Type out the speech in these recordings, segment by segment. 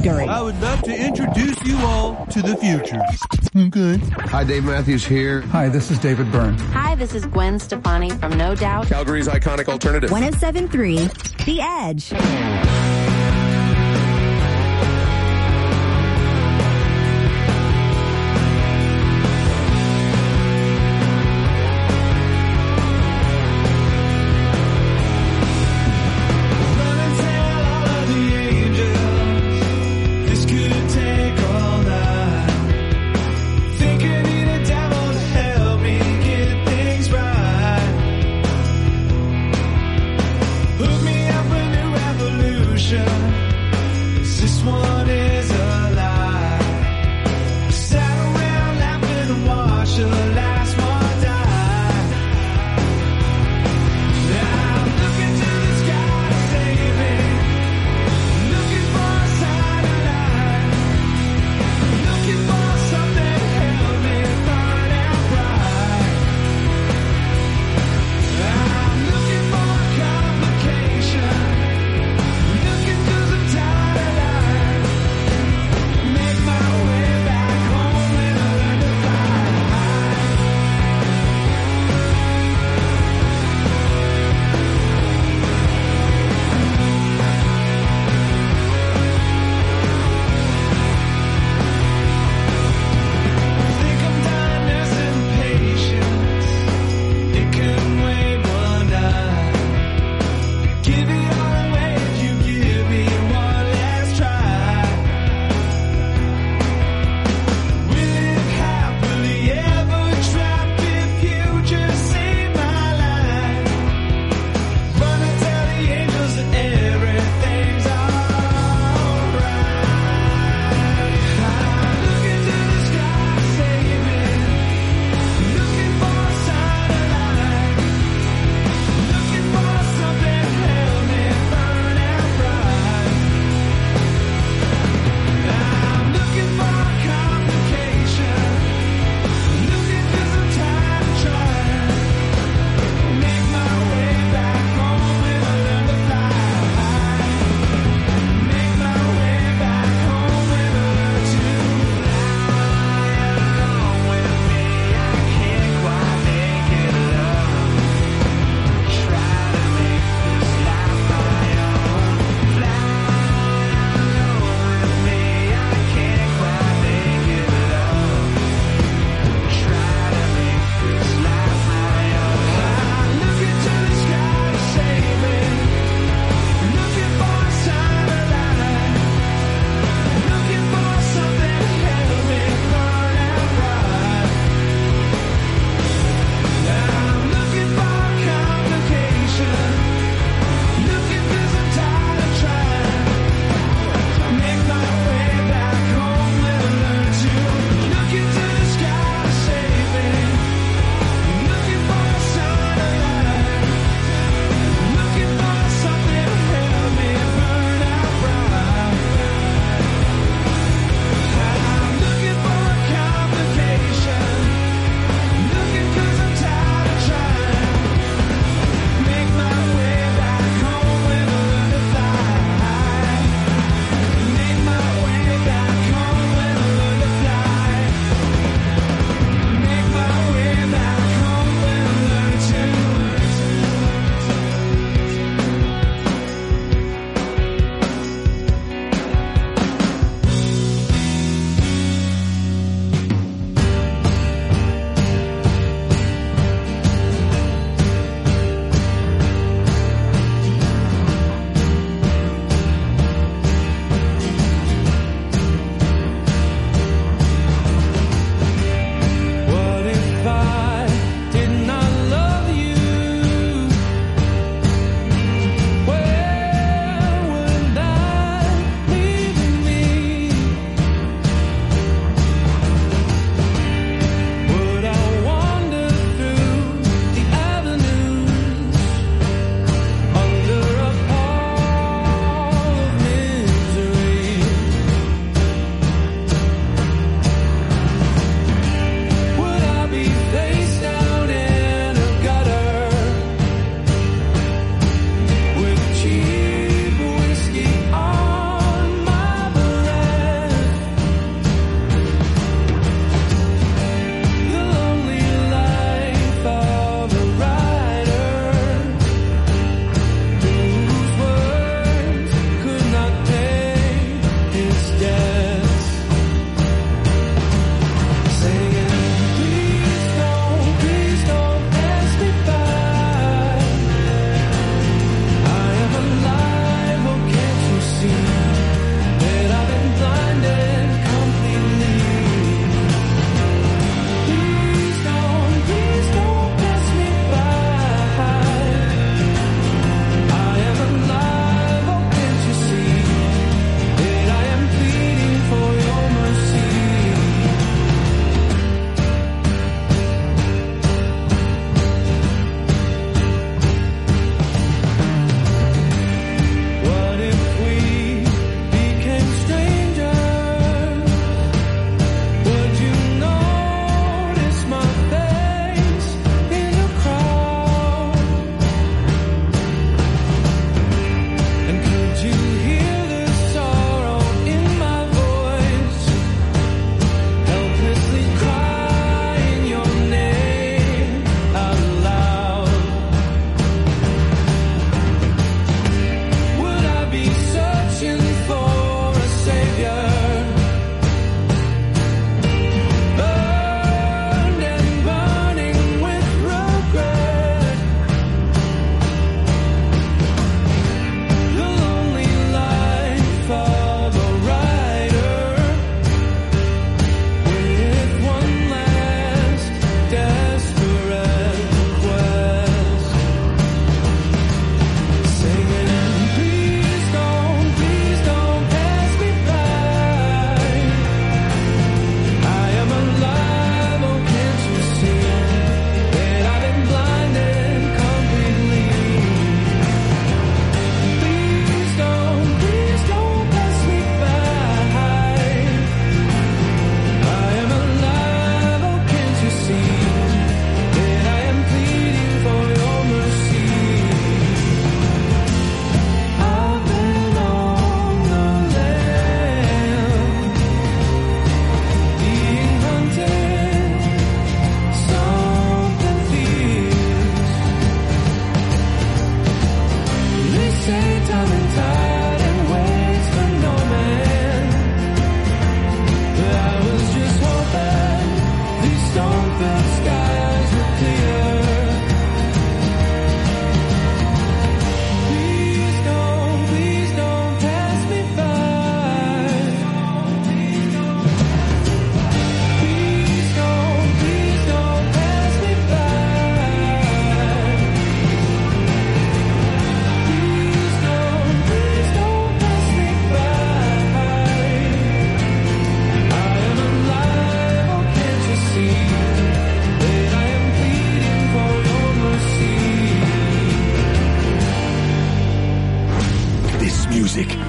Bradbury. I would love to introduce you all to the future. Okay. Hi, Dave Matthews here. Hi, this is David Byrne. Hi, this is Gwen Stefani from No Doubt. Calgary's iconic alternative. 107.3 The Edge. Hook me up a new revolution.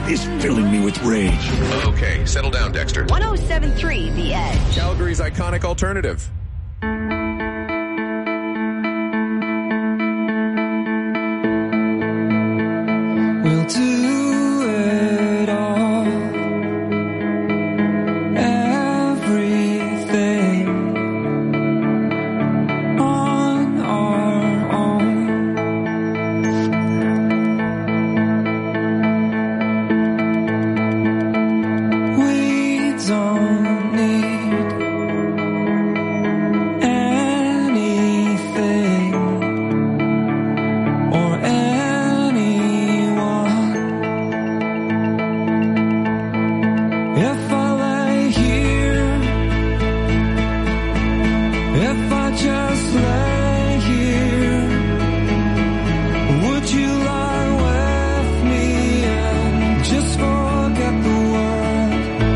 is filling me with rage. Okay, settle down, Dexter. 107.3 The Edge. Calgary's iconic alternative. We'll do it all. Everything on our own. We don't need anything or anyone. If I lay here, if I just lay here, would you lie with me and just forget the world?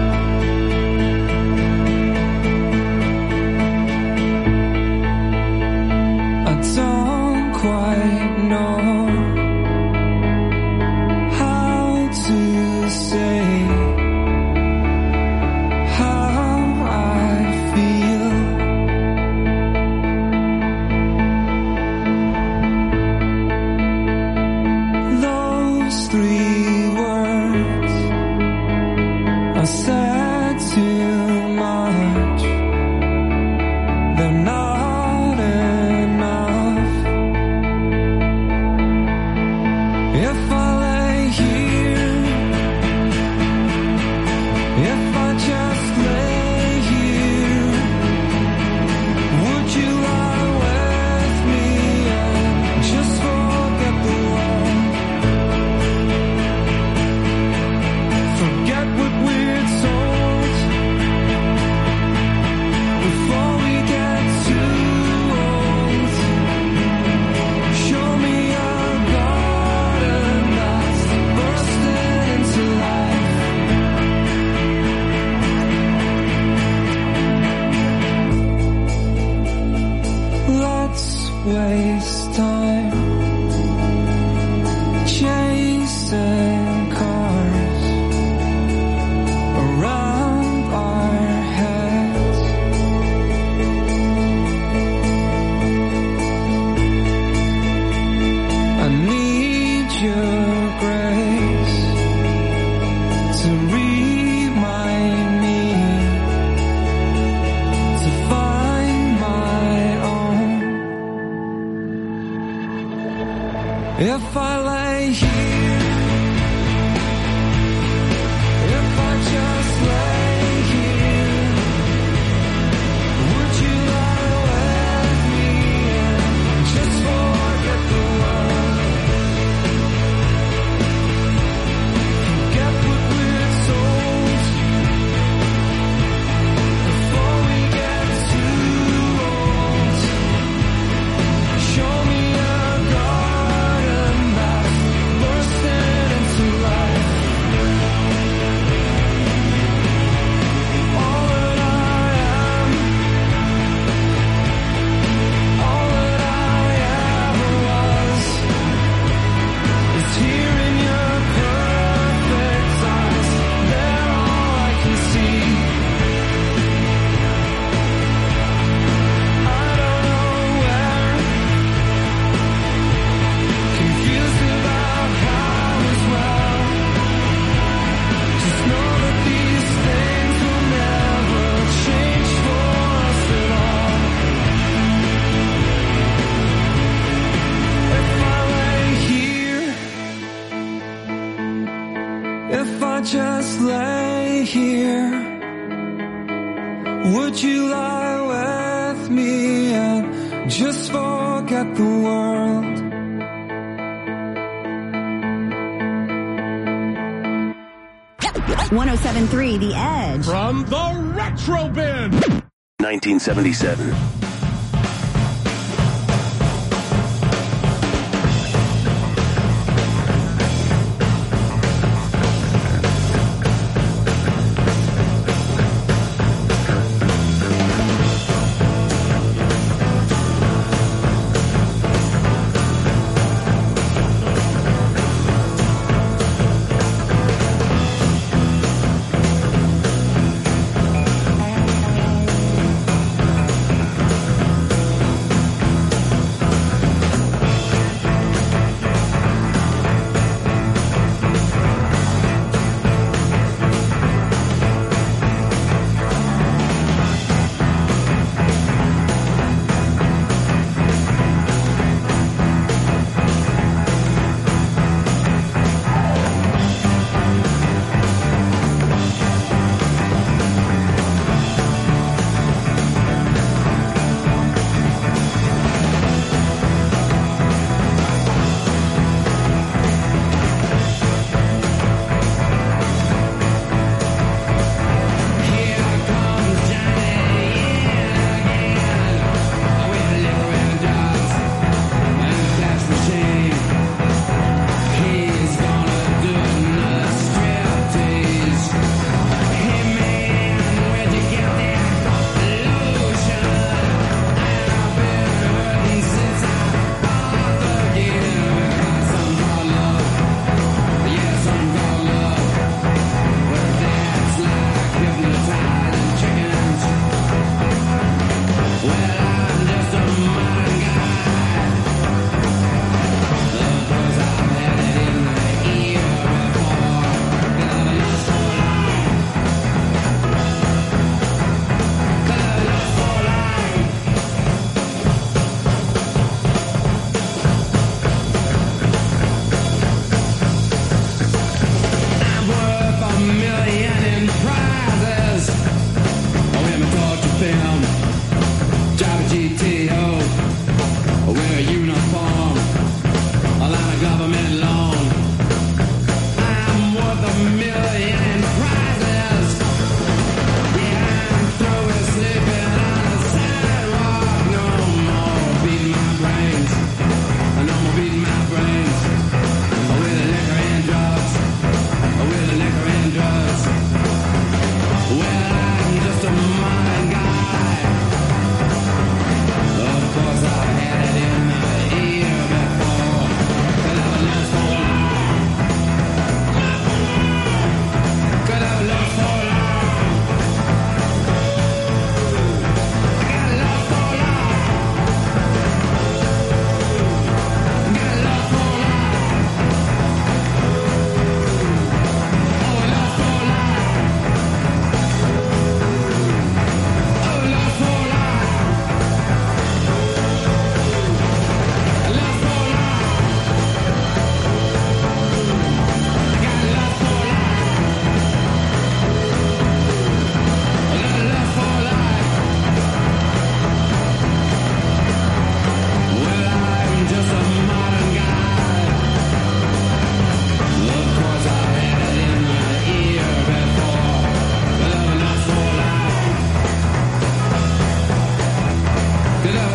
I don't quite know how to say how I feel. Those 3 words I said too much. They're not enough. If I lay here, if I just lay here, would you lie with me and just forget the world? Forget what we're told before we get too old. Show me a garden that's bursting into life. Let's waste time chasing cars around our heads. I need your grace to remind me to find my own. If I lay here, if I just lay here, would you lie with me and just forget the world? Forget what we're told before we get too old. Show me a garden that's bursting into life. All that I am, all that I ever was, is here in your perfect eyes. They're all I can see. I don't know where, confused about how as well. Just know that these things will never change for us at all. If I lay here, if I just lay here, would you lie with me and just forget the world? 107.3 The Edge. From the Retro Bin. 1977.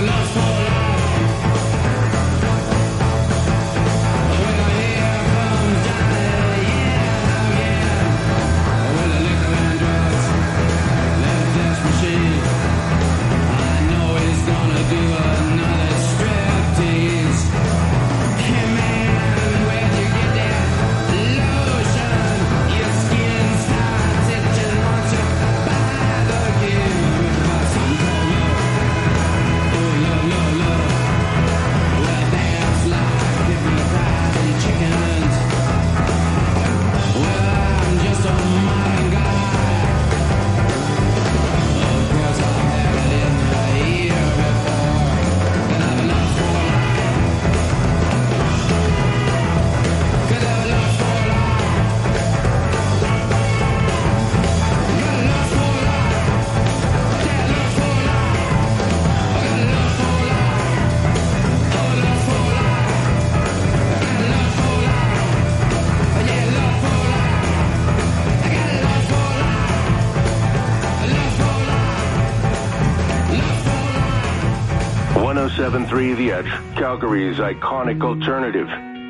107.3 The Edge, Calgary's iconic alternative.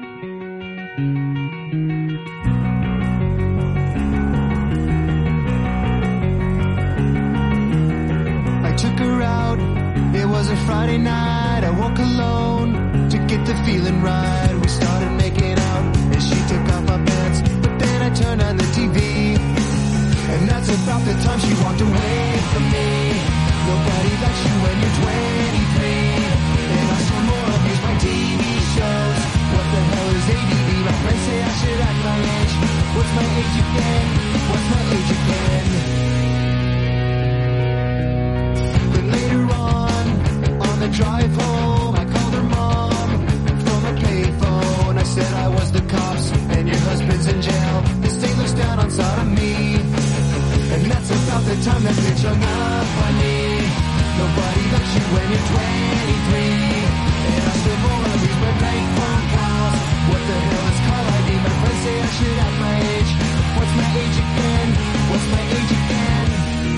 I took her out, it was a Friday night. I woke alone to get the feeling right. We started making out and she took off my pants, but then I turned on the TV, and that's about the time she walked away from me. Nobody likes you when you're 23, and I still more abuse my TV shows. What the hell is ADD? My friends say I should act my age. What's my age again? What's my age again? But later on the drive home, I called her mom from a payphone. I said I was the cops and your husband's in jail. The state looks down on sodomy, and that's about the time that bitch hung up on me. Nobody likes you when you're 23, and I still more abuse my prank phone calls. What the hell is call ID? My friends say I should act my age. What's my age again? What's my age again?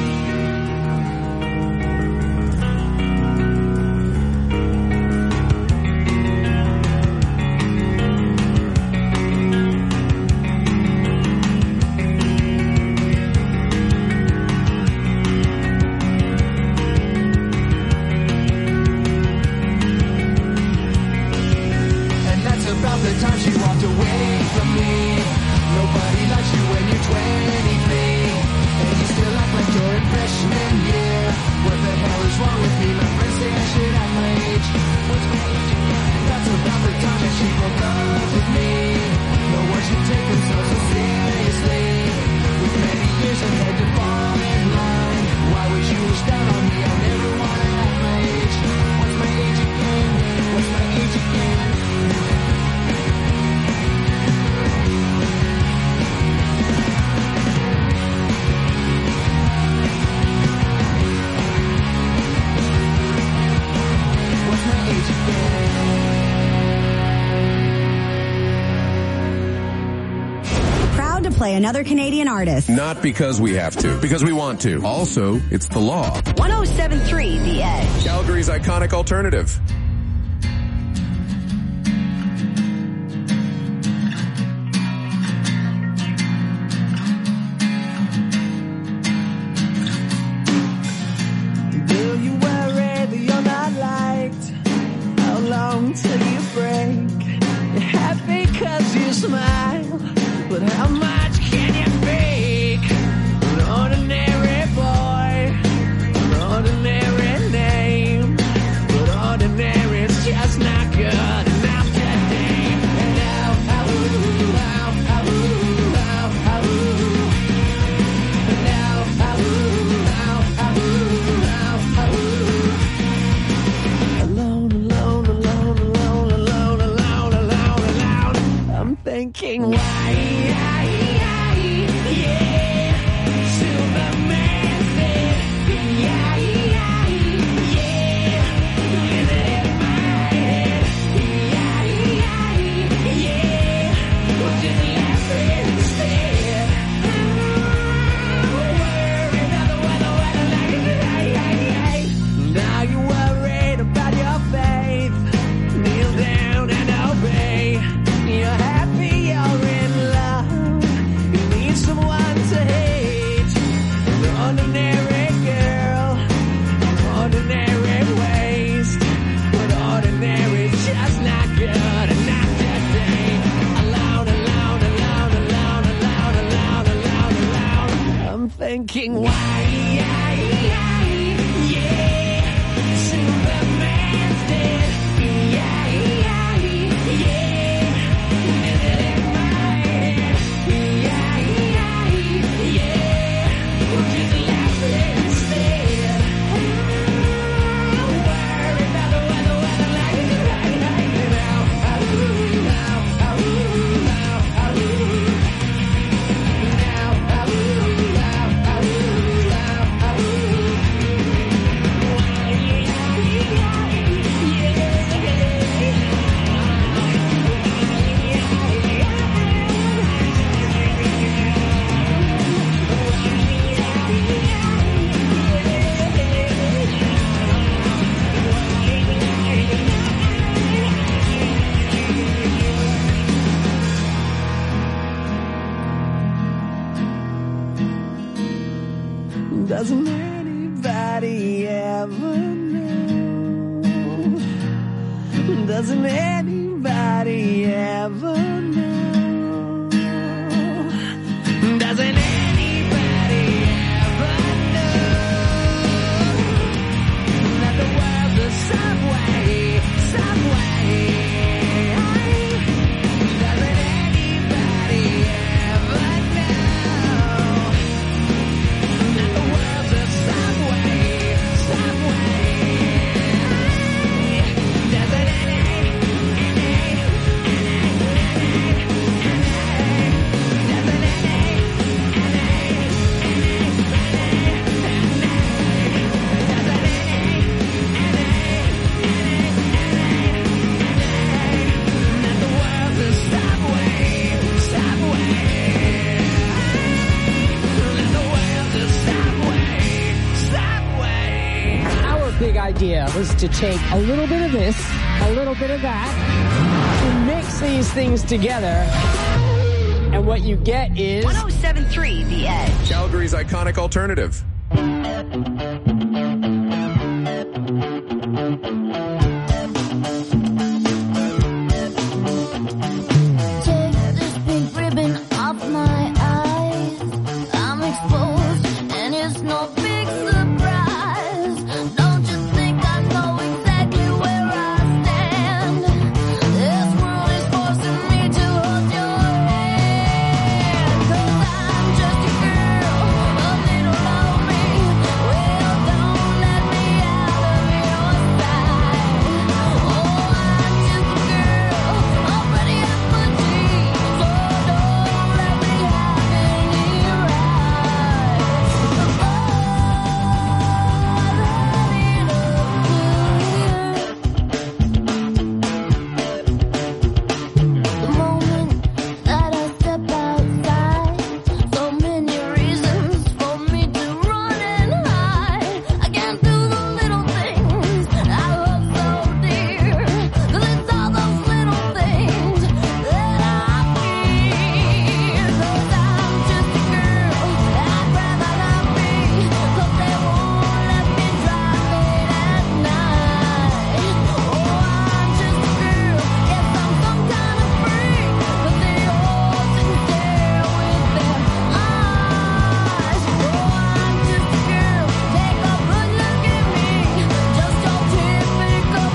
Play another Canadian artist. Not because we have to, because we want to. Also, it's the law. 107.3 The Edge. Calgary's iconic alternative. Do you worry that you're not liked? How long till you break? You're happy 'cause you smile, but how much can you fake? An ordinary boy, an ordinary name, but ordinary's just not good enough today. And now, alone, I'm thinking why, yeah. Superman said, yeah. With it in my head, yeah. Well, just laugh instead. Worry about the weather like now you're worried about Doesn't anybody ever know? Doesn't anybody ever know that the world's a subway, subway? Doesn't anybody ever know that the world's a subway, subway? Doesn't big idea was to take a little bit of this, a little bit of that, and mix these things together. And what you get is 107.3 The Edge. Calgary's iconic alternative. Take this pink ribbon off my eyes. I'm exposed, and it's no big surprise. Don't you think I know exactly where I stand? This world is forcing me to hold your hand. 'Cause I'm just a girl, a little lonely. Well, don't let me out of your sight. Oh, I'm just a girl, already at my knees. So don't let me have any rights. The moment that I step outside, so many reasons for me to run and hide. I can't do the little things I love so dear, 'cause it's all those little things that I fear. 'Cause I'm just a girl, I'd rather not be, 'cause they won't let me drive late at night. Oh, I'm just a girl, yes, I'm some kind of freak, but they all sit and stare with their eyes. Oh, I'm just a girl, take a good look at me, just your typical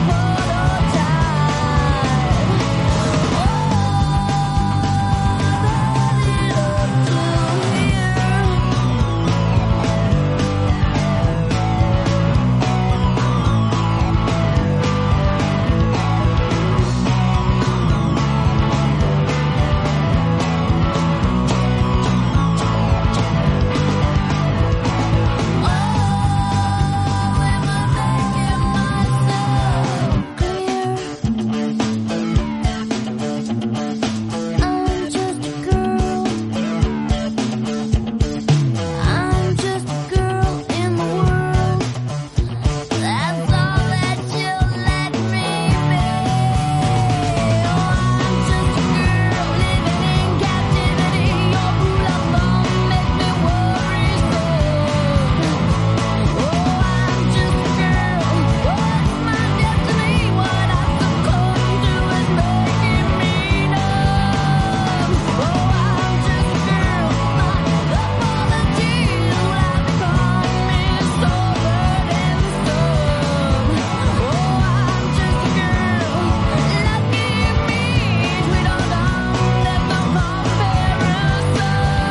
I'm just a girl in the world. That's all that you'll let me be. Oh, I'm just a girl living in captivity. Your rule of thumb makes me worry so. Oh, I'm just a girl. What's my destiny? What I succumb to is making me numb. Oh, I'm just a girl. My apologies will have become me so burdensome. Oh, I'm just a girl. Lucky me, sweet old darling, there's no comparison.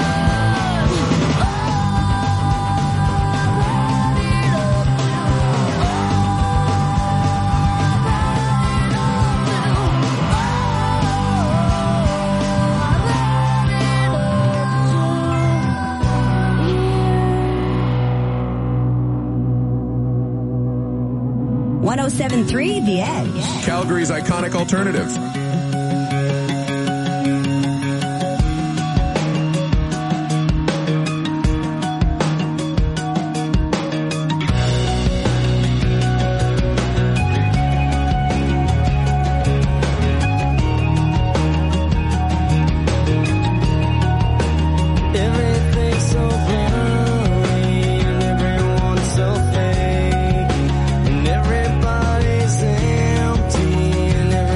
Oh, 107.3 The Edge. Calgary's iconic alternative. everything's so blurry and everyone's so fake, and everybody's empty and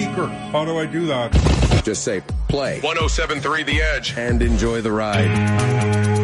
speaker. How do I do that? Just say play 107.3 The Edge. and enjoy the ride.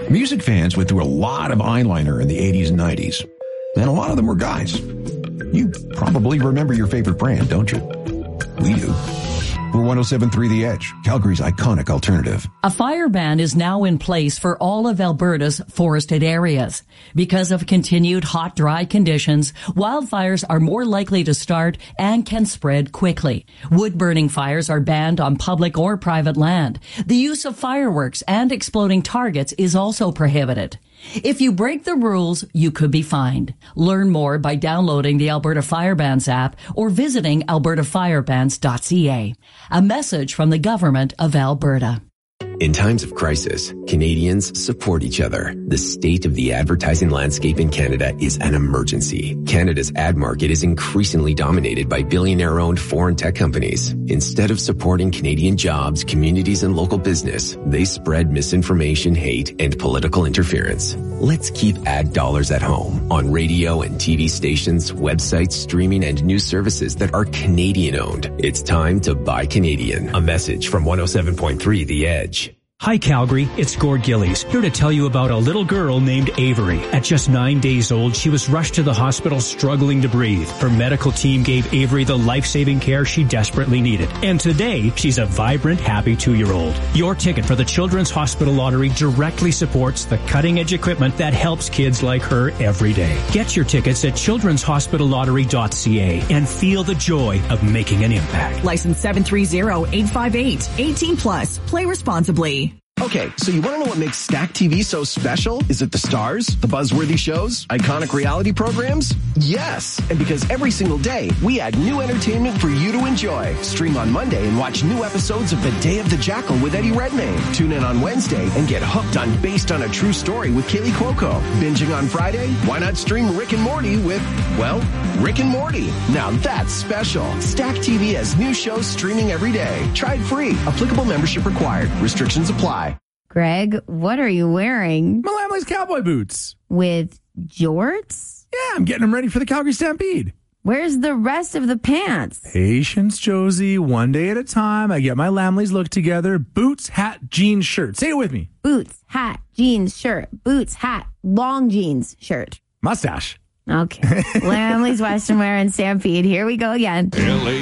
Music fans went through a lot of eyeliner in the 80s and 90s, and a lot of them were guys. You probably remember your favorite brand, don't you? We do. We're 107.3 The Edge, Calgary's iconic alternative. A fire ban is now in place for all of Alberta's forested areas. Because of continued hot, dry conditions, wildfires are more likely to start and can spread quickly. Wood-burning fires are banned on public or private land. The use of fireworks and exploding targets is also prohibited. If you break the rules, you could be fined. Learn more by downloading the Alberta Fire Bans app or visiting albertafirebans.ca. A message from the Government of Alberta. In times of crisis, Canadians support each other. The state of the advertising landscape in Canada is an emergency. Canada's ad market is increasingly dominated by billionaire-owned foreign tech companies. Instead of supporting Canadian jobs, communities, and local business, they spread misinformation, hate, and political interference. Let's keep ad dollars at home on radio and TV stations, websites, streaming, and news services that are Canadian-owned. It's time to buy Canadian. A message from 107.3 The Edge. Hi Calgary, it's Gord Gillies, here to tell you about a little girl named Avery. At just 9 days old, she was rushed to the hospital struggling to breathe. Her medical team gave Avery the life-saving care she desperately needed. And today, she's a vibrant, happy 2-year-old. Your ticket for the Children's Hospital Lottery directly supports the cutting-edge equipment that helps kids like her every day. Get your tickets at childrenshospitallottery.ca and feel the joy of making an impact. License 730-858. 18 plus. Play responsibly. Okay, so you want to know what makes Stack TV so special? Is it the stars, the buzzworthy shows, iconic reality programs? Yes! And because every single day, we add new entertainment for you to enjoy. Stream on Monday and watch new episodes of The Day of the Jackal with Eddie Redmayne. Tune in on Wednesday and get hooked on Based on a True Story with Kaylee Cuoco. Binging on Friday? Why not stream Rick and Morty with, well, Rick and Morty? Now that's special. Stack TV has new shows streaming every day. Try it free. Applicable membership required. Restrictions apply. Greg, what are you wearing? Milamli's cowboy boots. With jorts? Yeah, I'm getting them ready for the Calgary Stampede. Where's the rest of the pants? Patience, Josie. One day at a time. I get my Lamleys look together. Boots, hat, jeans, shirt. Say it with me. Boots, hat, jeans, shirt. Boots, hat, long jeans, shirt. Mustache. Okay. Lamleys, Western Wear, and Stampede. Here we go again.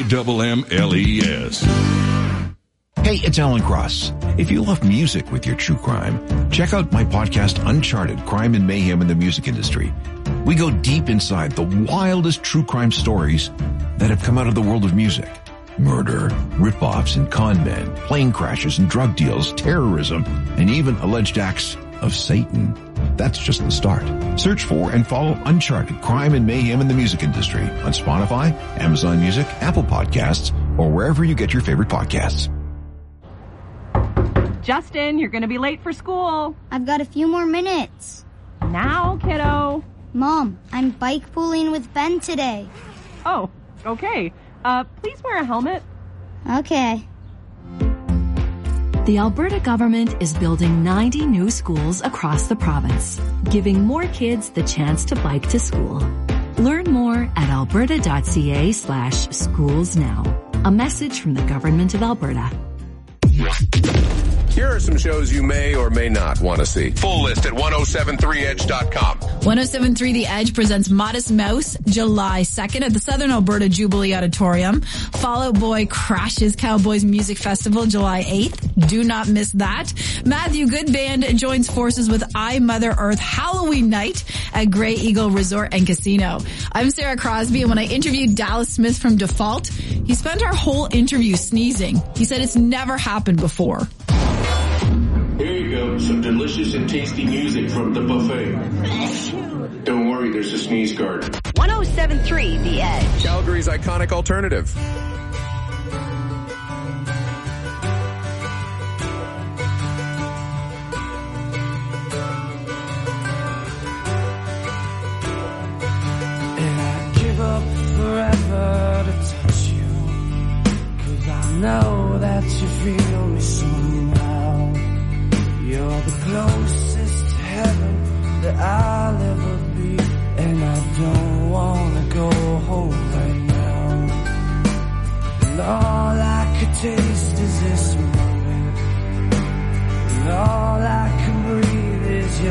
LAMMLES. Hey, it's Alan Cross. If you love music with your true crime, check out my podcast, Uncharted, Crime and Mayhem in the Music Industry. We go deep inside the wildest true crime stories that have come out of the world of music. Murder, rip-offs and con men, plane crashes and drug deals, terrorism, and even alleged acts of Satan. That's just the start. Search for and follow Uncharted, Crime and Mayhem in the Music Industry on Spotify, Amazon Music, Apple Podcasts, or wherever you get your favorite podcasts. Justin, you're going to be late for school. I've got a few more minutes. Now, kiddo. Mom, I'm bike pooling with Ben today. Oh, okay. Please wear a helmet. Okay. The Alberta government is building 90 new schools across the province, giving more kids the chance to bike to school. Learn more at alberta.ca/schools now. A message from the Government of Alberta. Here are some shows you may or may not want to see. Full list at 1073edge.com. 1073 The Edge presents Modest Mouse July 2nd at the Southern Alberta Jubilee Auditorium. Fall Out Boy crashes Cowboys Music Festival July 8th. Do not miss that. Matthew Good Band joins forces with I Mother Earth Halloween night at Grey Eagle Resort and Casino. I'm Sarah Crosby, and when I interviewed Dallas Smith from Default, he spent our whole interview sneezing. He said it's never happened before. Here you go, some delicious and tasty music from the buffet. Don't worry, there's a sneeze guard. 107.3 The Edge. Calgary's iconic alternative. And I'd give up forever to touch you, 'cause I know that you feel me somehow. You're the closest to heaven that I'll ever be, and I don't wanna go home right now. And all I could taste is this moment, and all I can breathe is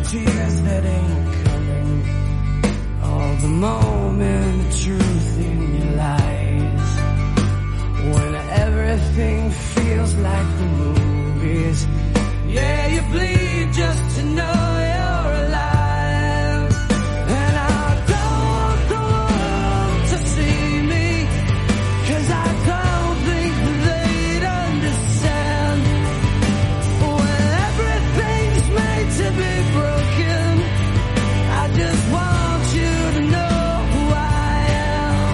tears that ain't coming, all the moment truth in your lies, when everything feels like the movies. Yeah, you bleed just to know you're alive. And I don't want the world to see me, 'cause I don't think they'd understand. When everything's made to be broken, I just want you to know who I am.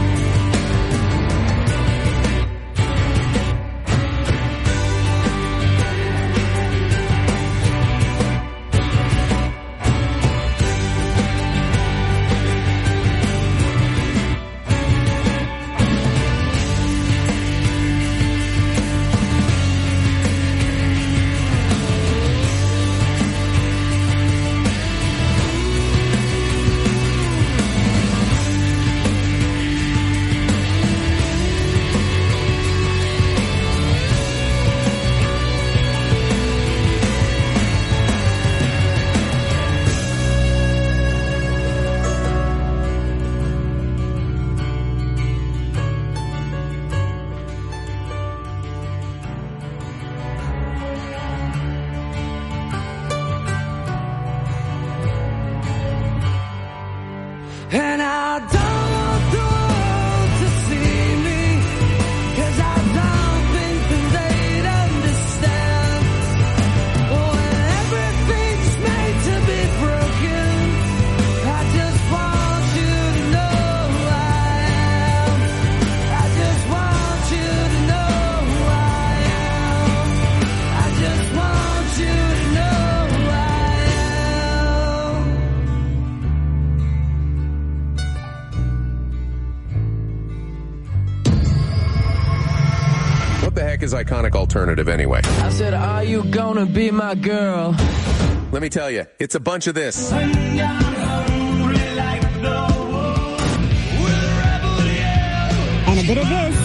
And I don't want the world to see me, 'cause I don't think that they'd understand. When everything's made to be broken, I just want you to know who I am. I just want you to know who I am. I just want you to know who I am. What the heck is Iconic Alternative anyway? I said, are you gonna be my girl? Let me tell you, it's a bunch of this. And a bit of this.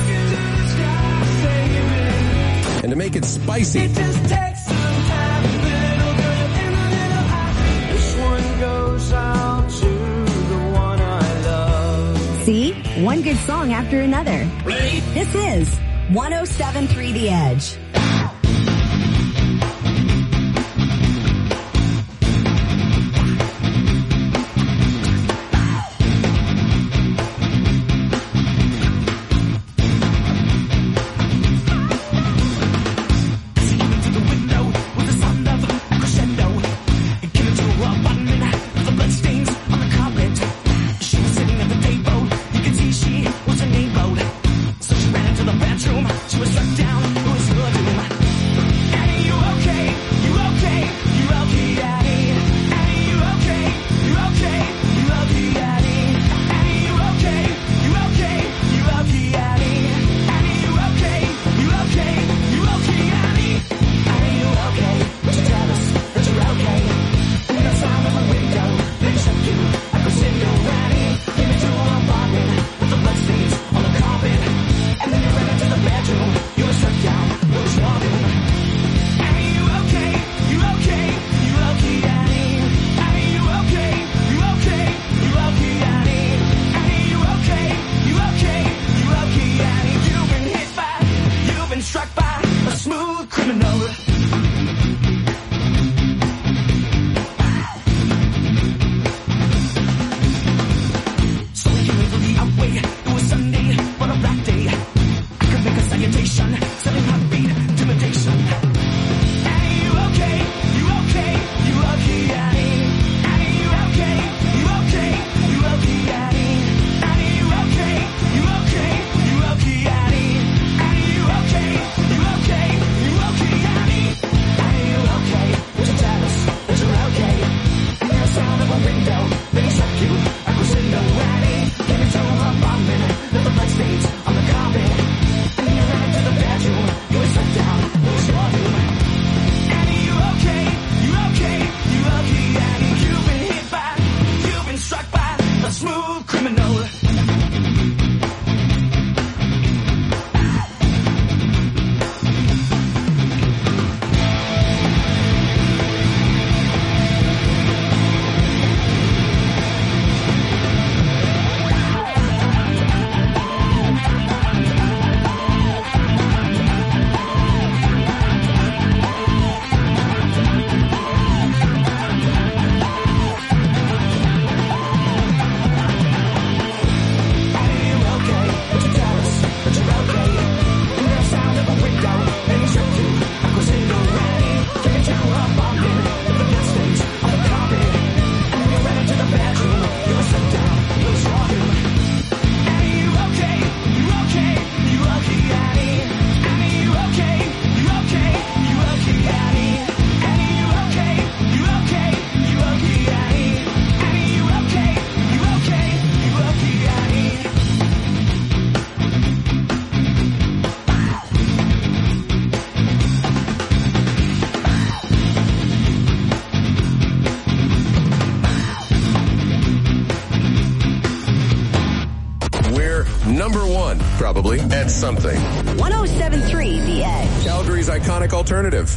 And to make it spicy, it just takes some time, a little good and a little hot. This one goes out to the one I love. See? One good song after another. This is 107.3 The Edge. She was struck down, it was good. probably, at something. 107.3 The Edge. Calgary's iconic alternative.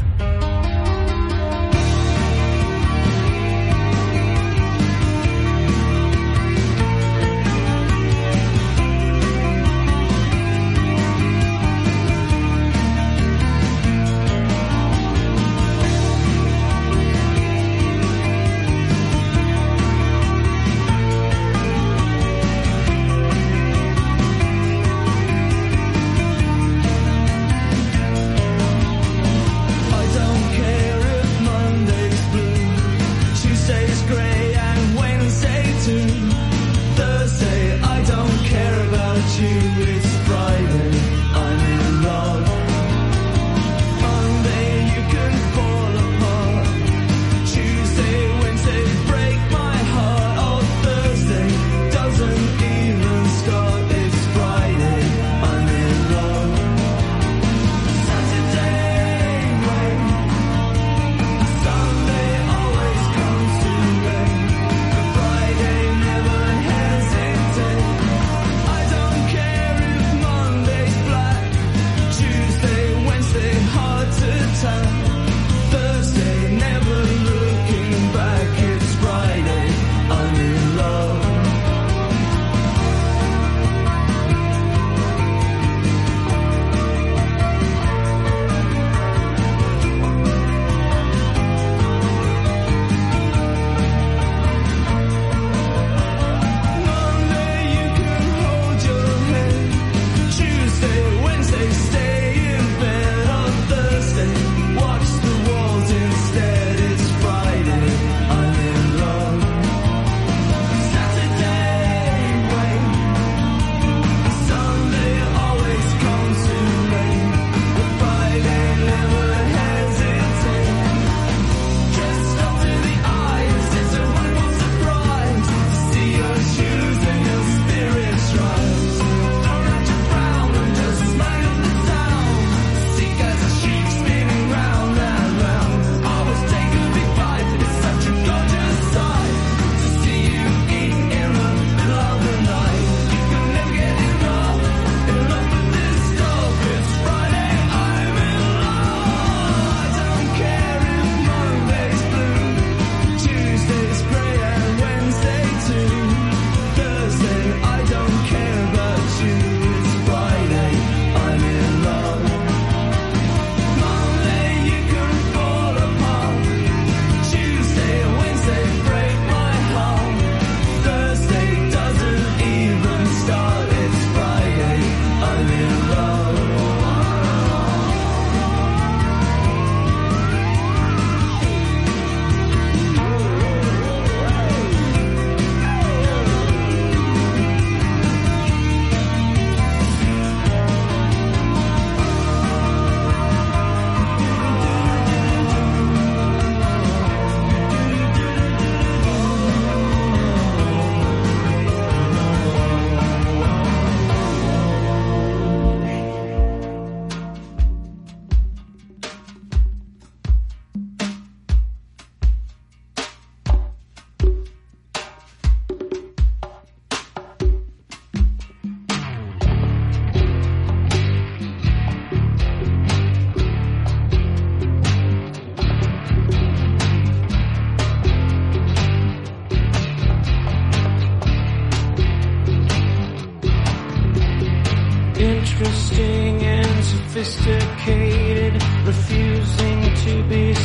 interesting and sophisticated, refusing to be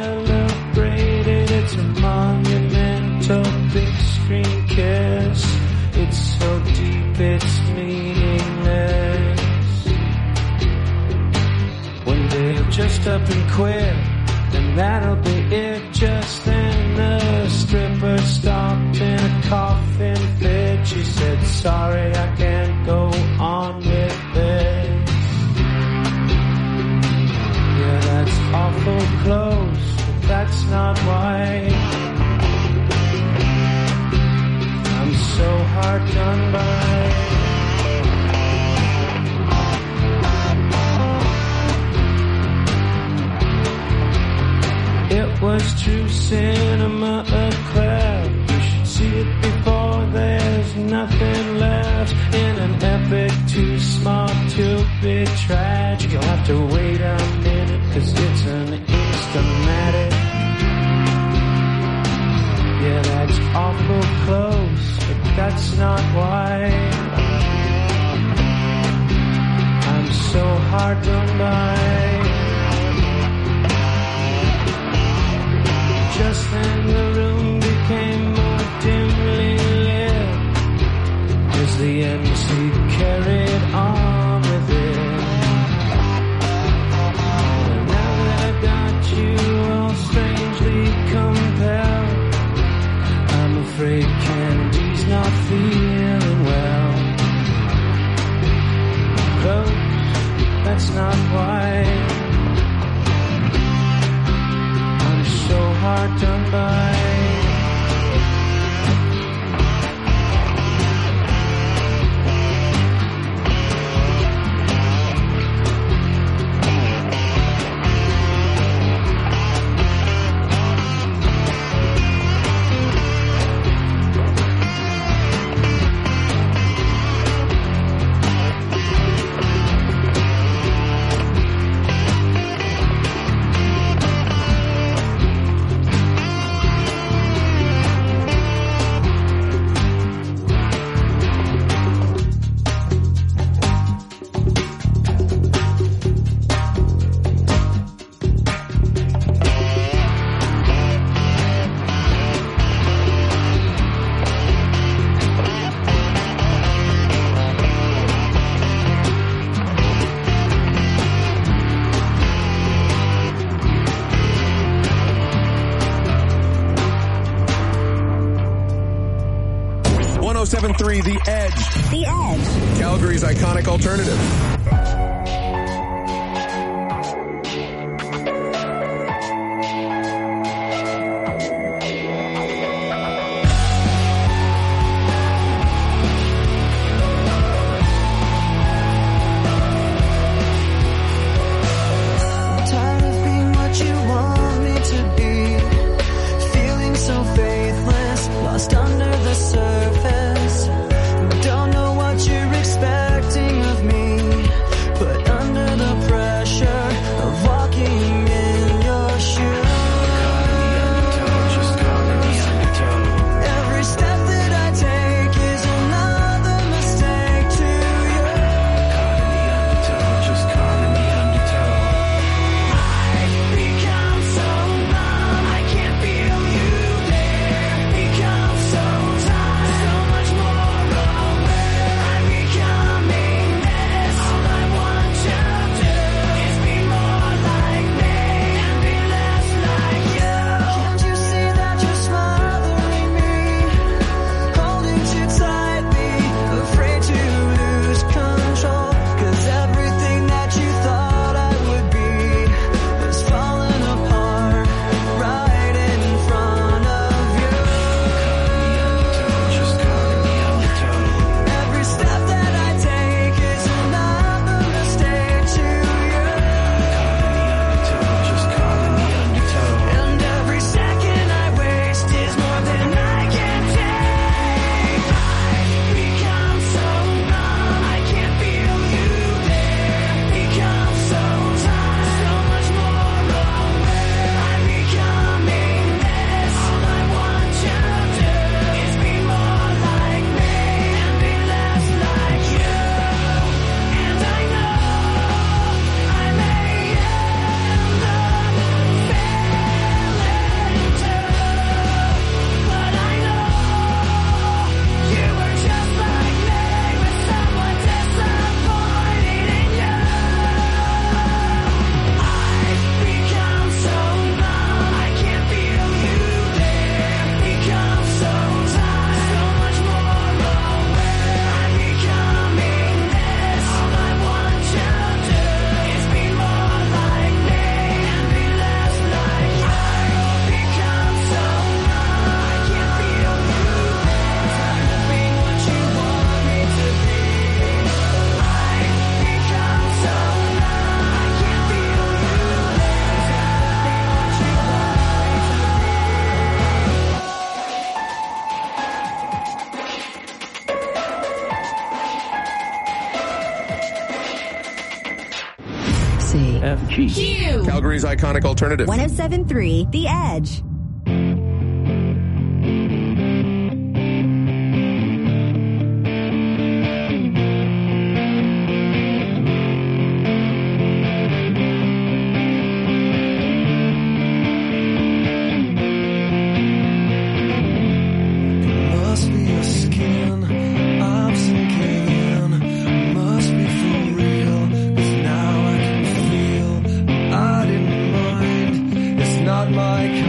celebrated. It's a monumental big screen kiss. It's so deep, it's meaningless. When they just up and quit, then that'll be it. Just then the stripper stopped in a coffin fit. She said, sorry, I can't go on with this. Yeah, that's awful close, but that's not why I'm so hard done by. It was true cinema, a crowd. You should see it before there's nothing left. In an effort too smart to be tragic, you'll have to wait a minute, 'cause it's an instamatic. Yeah, that's awful close, but that's not why I'm so hard done by. Just then the room became more dimly lit as the MC carried on with it. And now that I've got you all strangely compelled, I'm afraid Candy's not feeling well. Close, that's not why I'm so hard done by. The Edge. The Edge. Calgary's iconic alternative. Tired of being what you want me to be, feeling so faithless, lost under the surface. Don't know what you're expecting of me, but Q. Calgary's iconic alternative. 107.3 The Edge. Not my